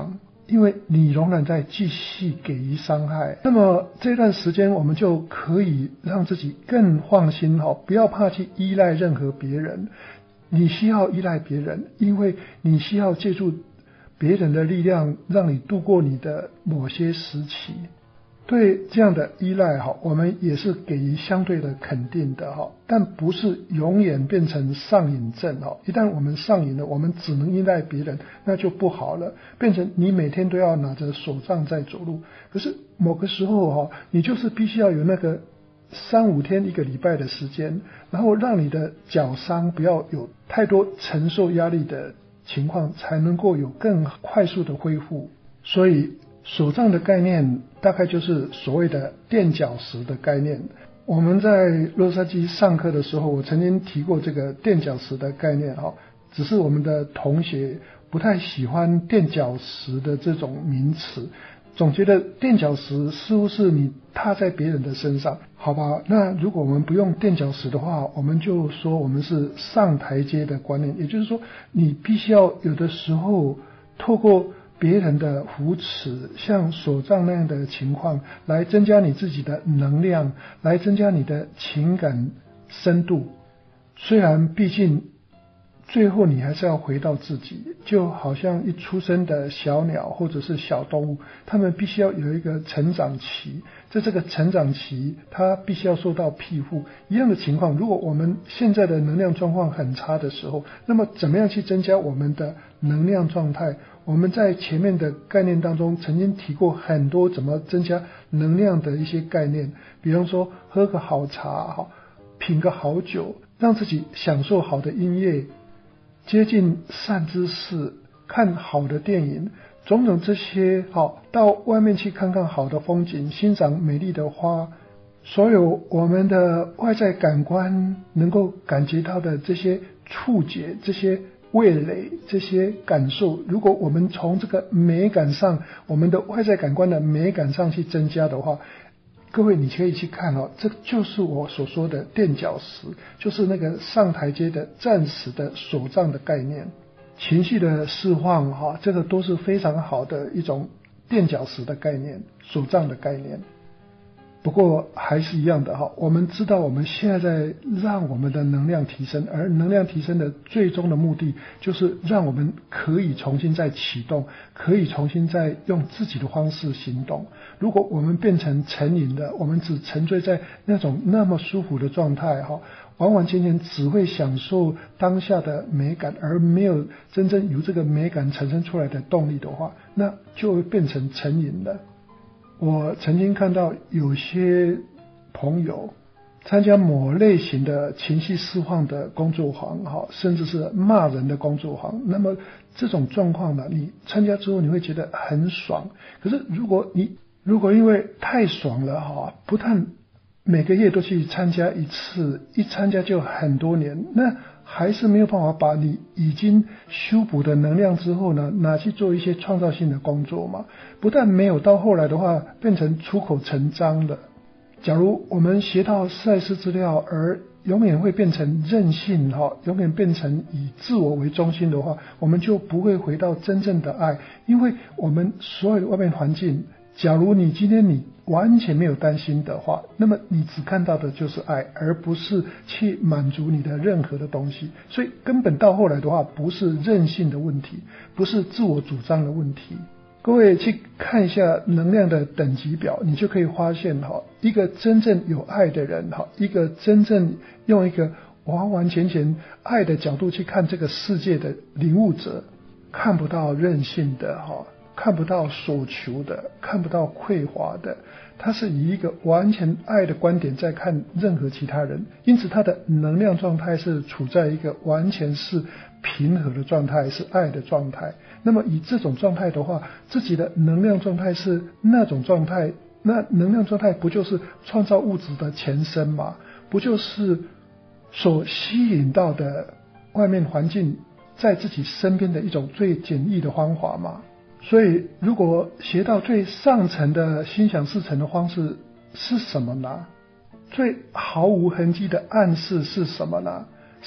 因为你仍然在继续给予伤害。那么这段时间我们就可以让自己更放心，不要怕去依赖任何别人。你需要依赖别人，因为你需要借助别人的力量让你度过你的某些时期。对这样的依赖我们也是给予相对的肯定的，但不是永远变成上瘾症。一旦我们上瘾了，我们只能依赖别人，那就不好了，变成你每天都要拿着手杖在走路。可是某个时候你就是必须要有那个3-5天1个礼拜的时间，然后让你的脚伤不要有太多承受压力的情况，才能够有更快速的恢复。所以手杖的概念大概就是所谓的垫脚石的概念。我们在洛杉矶上课的时候，我曾经提过这个垫脚石的概念，只是我们的同学不太喜欢垫脚石的这种名词，总觉得垫脚石似乎是你踏在别人的身上。好吧，那如果我们不用垫脚石的话，我们就说我们是上台阶的观念，也就是说你必须要有的时候透过别人的扶持，像手杖那样的情况，来增加你自己的能量，来增加你的情感深度。虽然毕竟最后你还是要回到自己，就好像一出生的小鸟或者是小动物，它们必须要有一个成长期，在这个成长期它必须要受到庇护。一样的情况，如果我们现在的能量状况很差的时候，那么怎么样去增加我们的能量状态？我们在前面的概念当中曾经提过很多怎么增加能量的一些概念，比方说喝个好茶，品个好酒，让自己享受好的音乐，接近善知识，看好的电影，种种这些，到外面去看看好的风景，欣赏美丽的花，所有我们的外在感官能够感觉到的这些触觉，这些味蕾，这些感受，如果我们从这个美感上，我们的外在感官的美感上去增加的话，各位你可以去看这就是我所说的垫脚石，就是那个上台阶的暂时的手杖的概念。情绪的释放这个都是非常好的一种垫脚石的概念，手杖的概念。不过还是一样的我们知道我们现在在让我们的能量提升，而能量提升的最终的目的就是让我们可以重新再启动，可以重新再用自己的方式行动。如果我们变成成瘾的，我们只沉醉在那么舒服的状态完完全全只会享受当下的美感，而没有真正由这个美感产生出来的动力的话，那就会变成成瘾了。我曾经看到有些朋友参加某类型的情绪释放的工作坊甚至是骂人的工作坊，那么这种状况呢，你参加之后你会觉得很爽。可是如果因为太爽了不但每个月都去参加一次，一参加就很多年，那还是没有办法把你已经修补的能量之后呢，拿去做一些创造性的工作嘛。不但没有，到后来的话变成出口成章了。假如我们学到赛斯资料而永远会变成任性永远变成以自我为中心的话，我们就不会回到真正的爱。因为我们所有的外面环境，假如你今天你完全没有担心的话，那么你只看到的就是爱，而不是去满足你的任何的东西。所以根本到后来的话，不是任性的问题，不是自我主张的问题。各位去看一下能量的等级表，你就可以发现一个真正有爱的人，一个真正用一个完完全全爱的角度去看这个世界的领悟者，看不到任性的看不到所求的，看不到匮乏的，他是以一个完全爱的观点在看任何其他人，因此他的能量状态是处在一个完全是平和的状态，是爱的状态。那么以这种状态的话，自己的能量状态是那种状态，那能量状态不就是创造物质的前身吗？不就是所吸引到的外面环境在自己身边的一种最简易的方法吗？所以如果学到最上层的心想事成的方式是什么呢？最毫无痕迹的暗示是什么呢？是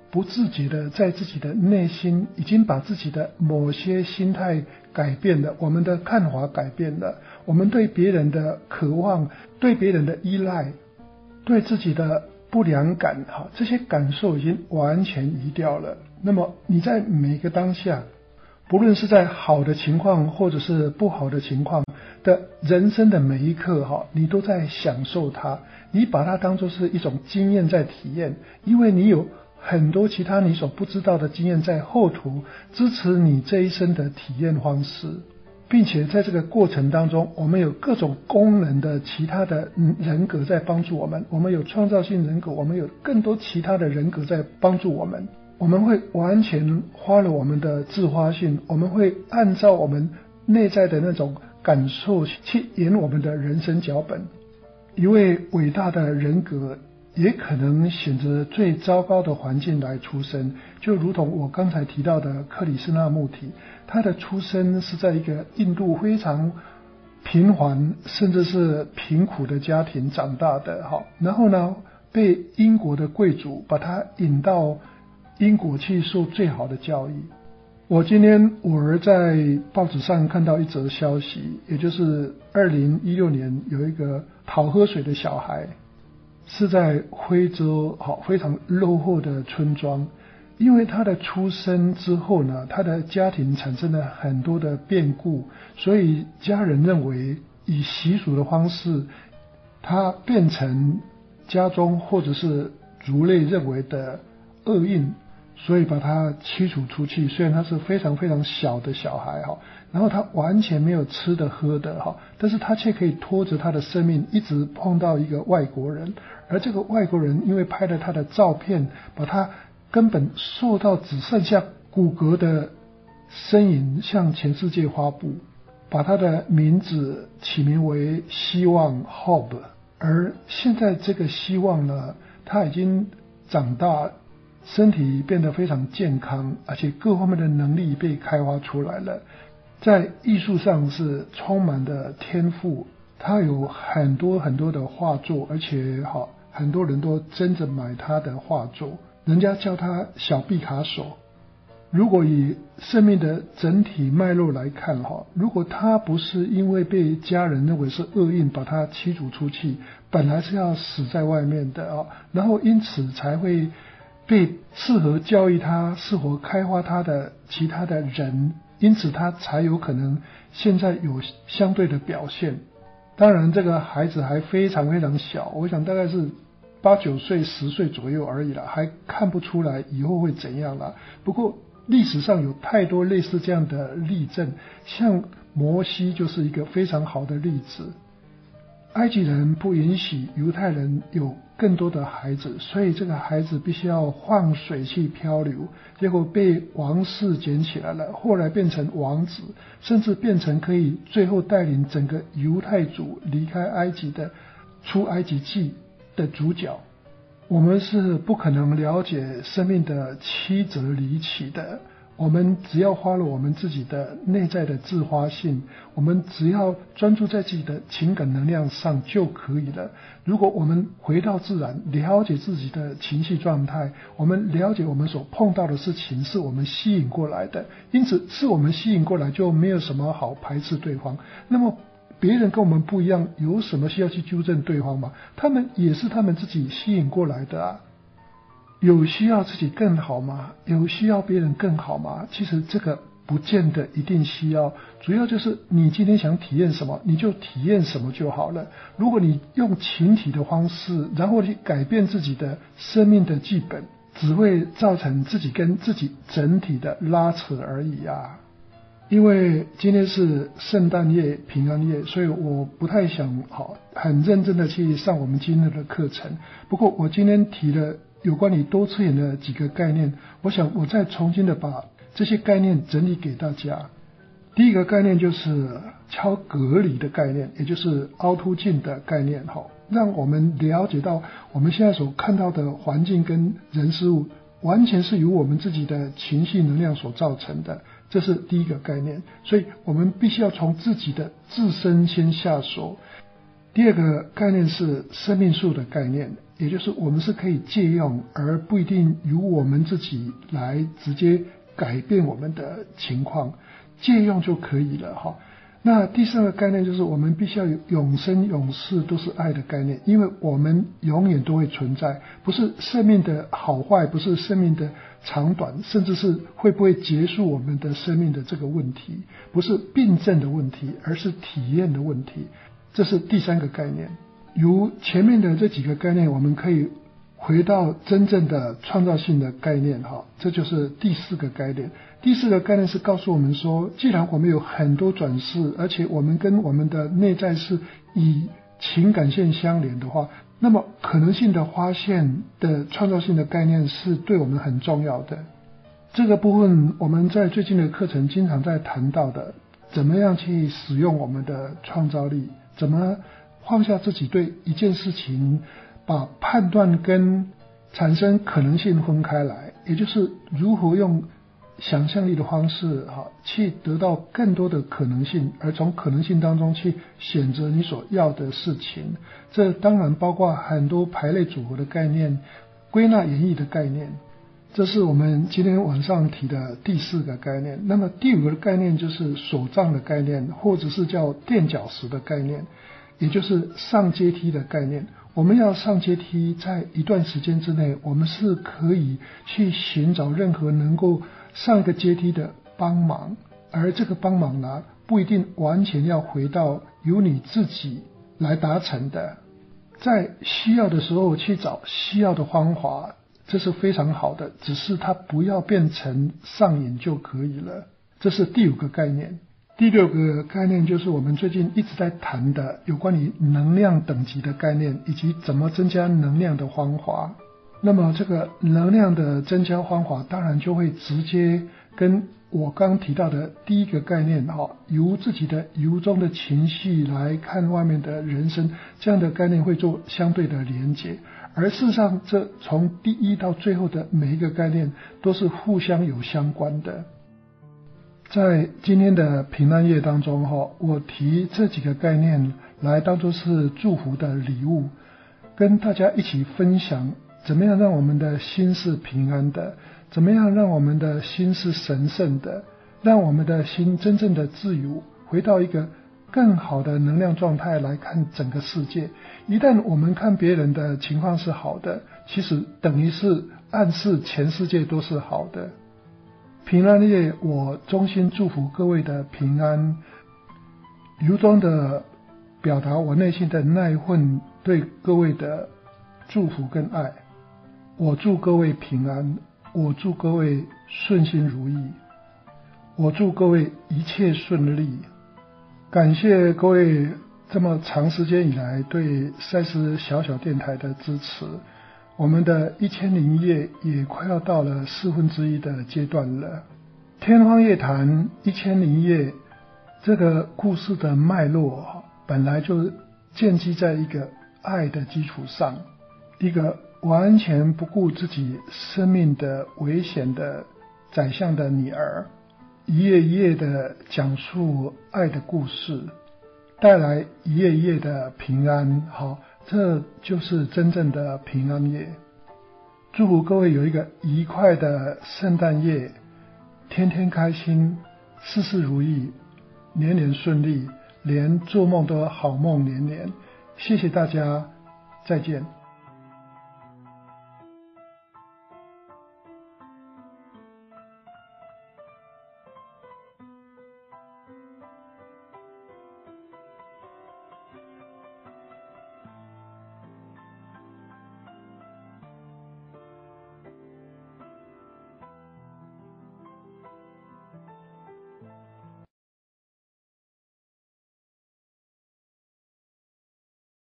不自觉的在自己的内心已经把自己的某些心态改变了，我们的看法改变了，我们对别人的渴望，对别人的依赖，对自己的不良感，这些感受已经完全移掉了。那么你在每个当下，不论是在好的情况或者是不好的情况的人生的每一刻，你都在享受它，你把它当作是一种经验在体验，因为你有很多其他你所不知道的经验在后途支持你这一生的体验方式，并且在这个过程当中，我们有各种功能的其他的人格在帮助我们，我们有创造性人格，我们有更多其他的人格在帮助我们，我们会完全花了我们的自发性，我们会按照我们内在的那种感受去演我们的人生脚本。一位伟大的人格也可能选择最糟糕的环境来出生，就如同我刚才提到的克里斯纳穆提，他的出生是在一个印度非常平凡甚至是贫苦的家庭长大的，然后呢被英国的贵族把他引到英国去受最好的教育。我今天偶尔在报纸上看到一则消息，也就是2016年有一个讨喝水的小孩，是在非洲非常落后的村庄，因为他的出生之后呢，他的家庭产生了很多的变故，所以家人认为以习俗的方式，他变成家中或者是族类认为的厄运，所以把他驱逐出去。虽然他是非常非常小的小孩，然后他完全没有吃的喝的，但是他却可以拖着他的生命一直碰到一个外国人，而这个外国人因为拍了他的照片，把他根本瘦到只剩下骨骼的身影向全世界发布，把他的名字起名为希望 Hope。 而现在这个希望呢，他已经长大，身体变得非常健康，而且各方面的能力被开发出来了，在艺术上是充满了天赋，他有很多很多的画作，而且很多人都争着买他的画作，人家叫他小毕卡索。如果以生命的整体脉络来看，如果他不是因为被家人认为是厄运把他驱逐出去，本来是要死在外面的，然后因此才会被适合教育他、适合开发他的其他的人，因此他才有可能现在有相对的表现。当然这个孩子还非常非常小，我想大概是8、9岁、10岁左右而已啦，还看不出来以后会怎样啦。不过历史上有太多类似这样的例证，像摩西就是一个非常好的例子。埃及人不允许犹太人有更多的孩子，所以这个孩子必须要放水去漂流，结果被王室捡起来了，后来变成王子，甚至变成可以最后带领整个犹太族离开埃及的出埃及记的主角。我们是不可能了解生命的曲折离奇的，我们只要花了我们自己的内在的自发性，我们只要专注在自己的情感能量上就可以了。如果我们回到自然，了解自己的情绪状态，我们了解我们所碰到的事情是我们吸引过来的，因此是我们吸引过来，就没有什么好排斥对方。那么别人跟我们不一样，有什么需要去纠正对方吗？他们也是他们自己吸引过来的啊。有需要自己更好吗？有需要别人更好吗？其实这个不见得一定需要，主要就是你今天想体验什么，你就体验什么就好了。如果你用群体的方式，然后去改变自己的生命的剧本，只会造成自己跟自己整体的拉扯而已啊。因为今天是圣诞夜、平安夜，所以我不太想很认真的去上我们今天的课程。不过我今天提了有关于多次元的几个概念，我想我再重新的把这些概念整理给大家。第一个概念就是超隔离的概念，也就是凹凸镜的概念，让我们了解到我们现在所看到的环境跟人事物完全是由我们自己的情绪能量所造成的，这是第一个概念。所以我们必须要从自己的自身先下手。第二个概念是生命树的概念， 也就是我们是可以借用，而不一定由我们自己来直接改变我们的情况，借用就可以了哈。那第三个概念就是我们必须要有永生永世都是爱的概念，因为我们永远都会存在，不是生命的好坏，不是生命的长短，甚至是会不会结束我们的生命的这个问题，不是病症的问题，而是体验的问题。这是第三个概念。由前面的这几个概念，我们可以回到真正的创造性的概念哈，这就是第四个概念。第四个概念是告诉我们说，既然我们有很多转世，而且我们跟我们的内在是以情感线相连的话，那么可能性的发现的创造性的概念是对我们很重要的。这个部分我们在最近的课程经常在谈到的，怎么样去使用我们的创造力，怎么放下自己对一件事情把判断跟产生可能性分开来，也就是如何用想象力的方式去得到更多的可能性，而从可能性当中去选择你所要的事情。这当然包括很多排列组合的概念，归纳演绎的概念。这是我们今天晚上提的第四个概念。那么第五个概念就是手杖的概念，或者是叫垫脚石的概念，也就是上阶梯的概念。我们要上阶梯，在一段时间之内，我们是可以去寻找任何能够上一个阶梯的帮忙，而这个帮忙呢，不一定完全要回到由你自己来达成的，在需要的时候去找需要的方法，这是非常好的，只是它不要变成上瘾就可以了。这是第五个概念。第六个概念就是我们最近一直在谈的有关于能量等级的概念，以及怎么增加能量的方法。那么这个能量的增加方法当然就会直接跟我刚提到的第一个概念由自己的由衷的情绪来看外面的人生，这样的概念会做相对的连结。而事实上这从第一到最后的每一个概念都是互相有相关的。在今天的平安夜当中我提这几个概念来当作是祝福的礼物，跟大家一起分享怎么样让我们的心是平安的，怎么样让我们的心是神圣的，让我们的心真正的自由，回到一个更好的能量状态来看整个世界。一旦我们看别人的情况是好的，其实等于是暗示全世界都是好的。平安夜，我衷心祝福各位的平安，由衷的表达我内心的那一份对各位的祝福跟爱。我祝各位平安，我祝各位顺心如意，我祝各位一切顺利。感谢各位这么长时间以来对赛斯小小电台的支持。我们的1001夜也快要到了1/4的阶段了。天方夜谭1001夜这个故事的脉络本来就建基在一个爱的基础上，一个完全不顾自己生命的危险的宰相的女儿，一页一页的讲述爱的故事，带来一页一页的平安。这就是真正的平安夜。祝福各位有一个愉快的圣诞夜，天天开心，事事如意，年年顺利，连做梦都好梦连连。谢谢大家，再见。